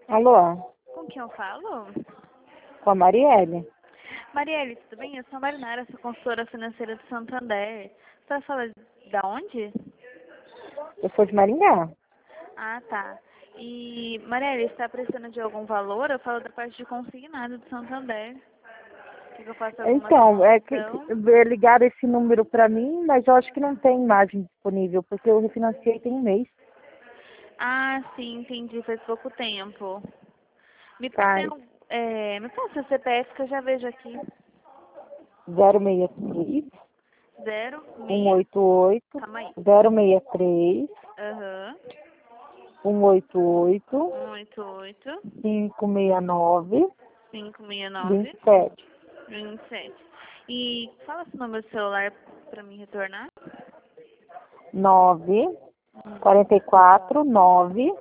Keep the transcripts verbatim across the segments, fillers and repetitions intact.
Alô, Com quem eu falo? com a Marielle. Marielle, tudo bem? Eu sou a Marinara, sou consultora financeira do Santander. Você vai falar da onde? Eu sou de Maringá. Ah, tá. E, Marielle, você está precisando de algum valor? Eu falo da parte de consignado do Santander. Quer que eu faça alguma Então, é que demonstração? é ligaram esse número para mim, mas eu acho que não tem imagem disponível, porque eu refinanciei tem um mês. Ah, sim, entendi. Faz pouco tempo. Me Faz passa, é, me passa o C P F que eu já vejo aqui. zero seis três, Zero, um meia. oito oito, Calma aí. zero seis três, Aham. um oito oito, Um oito oito, cinco seis nove, cinco seis vinte nove. e sete. vinte e sete. E fala seu número do celular para me retornar. nove quatro quatro nove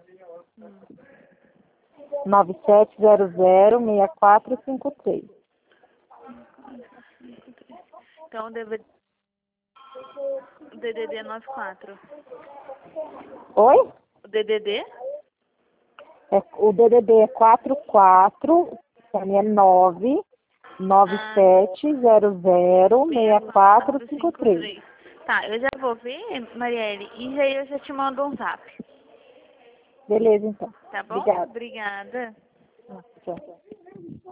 nove sete zero zero seis quatro cinco três. Então, o D V o D D D noventa e quatro. Oi? O D D D? É, o D D D é quatro quatro, a minha é nove nove Ah, sete zero zero seis quatro cinco três. seis quatro cinco três. Tá, eu já vou ver, Marielle, e aí eu já te mando um zap. Beleza, então. Tá bom? Obrigada. Obrigada. Tchau.